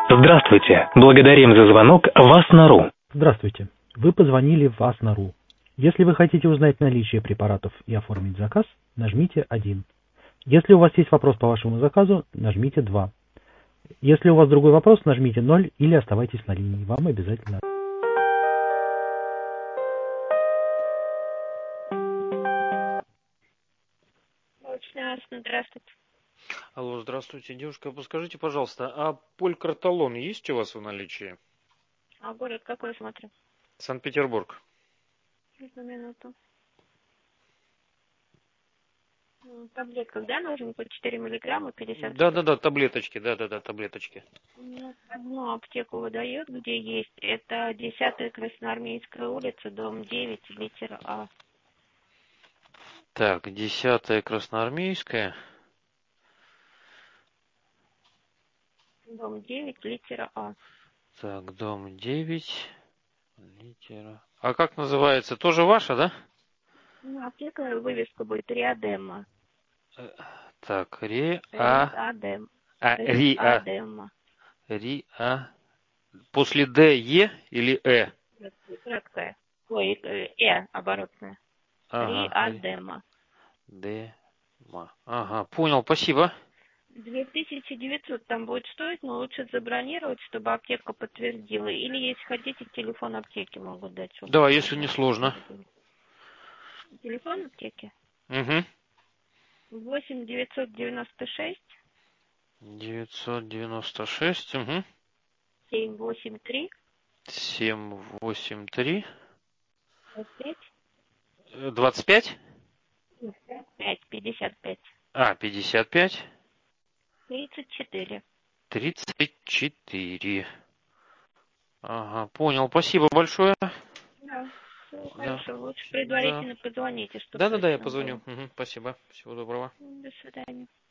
Здравствуйте. Благодарим за звонок в Аснару. Здравствуйте. Вы позвонили в Аснару. Если вы хотите узнать наличие препаратов и оформить заказ, нажмите 1. Если у вас есть вопрос по вашему заказу, нажмите 2. Если у вас другой вопрос, нажмите 0 или оставайтесь на линии. Вам обязательно. Очень ясно. Здравствуйте. Алло, здравствуйте. Девушка, подскажите, пожалуйста, а полькарталон есть у вас в наличии? А город какой смотрю? Санкт-Петербург. Одну минуту. Таблетка, да, нужен по 4 миллиграмма 50 штук? Да-да-да, таблеточки, да-да-да, таблеточки. Ну, одну аптеку выдает, где есть. Это 10-я Красноармейская улица, дом 9, литера А. Так, 10-я Красноармейская. Дом 9, литера А. Так, дом 9, литера. А как называется? Тоже ваша, да? Ну, аптека, вывеска будет Риадема. Так, Риадем. Риадема. После Д, Е или Э? Краткая. Ой, оборотная. Ага, Риадема. Ага, понял, спасибо. 2900 там будет стоить, но лучше забронировать, чтобы аптека подтвердила. Или, если хотите, телефон аптеки могут дать. Да, если не сложно. Телефон аптеки? Угу. 8 996 996, угу. 783 783 25 25? 55 55 34. 34. Ага, понял. Спасибо большое. Да, все Да. хорошо. Лучше Да. предварительно позвоните, чтобы Да-да-да, я точно позвоню. было. Угу, спасибо. Всего доброго. До свидания.